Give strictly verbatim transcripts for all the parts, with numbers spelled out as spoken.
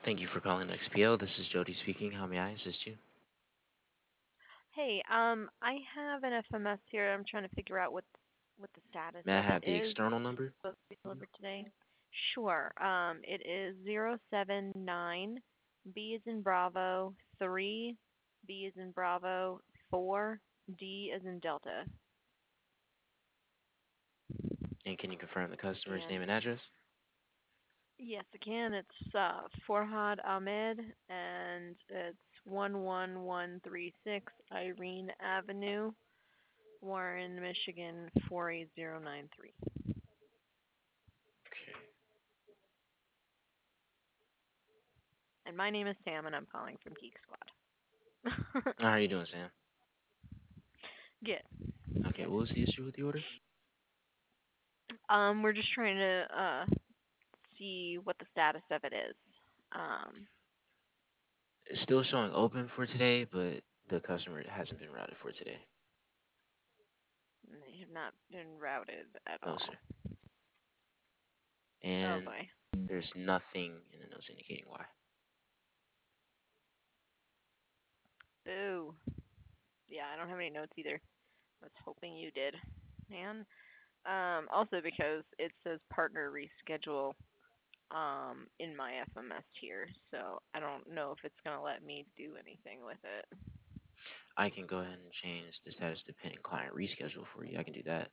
Thank you for calling X P L. This is Jody speaking. How may I assist you? Hey, um, I have an F M S here. I'm trying to figure out what what the status May I of it have the is. external number? Supposed to be delivered today. Sure. Um, it is zero seven nine B is in Bravo three B is in Bravo four D is in Delta. And can you confirm the customer's And name and address? yes, again, it's uh, Forhad Ahmed, and it's one one one three six Irene Avenue, Warren, Michigan four eight zero nine three. Okay. And my name is Sam, and I'm calling from Geek Squad. How are you doing, Sam? Good. Okay, what was the issue with the order? Um, we're just trying to uh see what the status of it is. Um, It's still showing open for today, but the customer hasn't been routed for today. they have not been routed at No, all. sir. Oh And boy. there's nothing in the notes indicating why. Boo. Yeah, I don't have any notes either. I was hoping you did, man. Um, also because it says partner reschedule um in my F M S here, so I don't know if it's gonna let me do anything with it. I can go ahead and change the status to pending client reschedule for you. I can do that.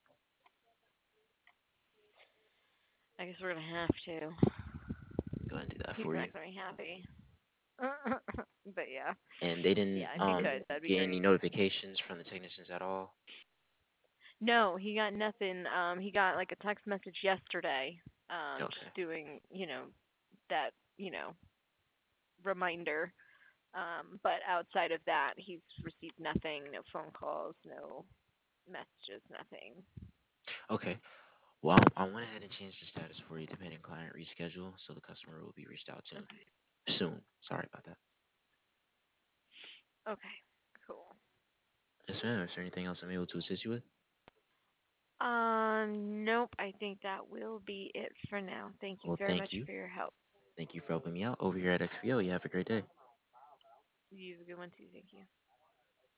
I guess we're gonna have to. Go ahead and do that He's for you. not gonna be happy. But yeah, And they didn't yeah, if you um could, that'd be get any great. notifications from the technicians at all. No, he got nothing. Um, he got like a text message yesterday, um, Okay. just doing, you know, that, you know, reminder. Um, but outside of that, he's received nothing, no phone calls, no messages, nothing. Okay. Well, I went ahead and changed the status for you depending client reschedule, so the customer will be reached out to Okay. soon. Sorry about that. Okay. Cool. Yes, ma'am. Is there anything else I'm able to assist you with? Um, nope. I think that will be it for now. Thank you Well, very thank much you. for your help. Thank you for helping me out over here at X P O. You have a great day. You have a good one too. Thank you.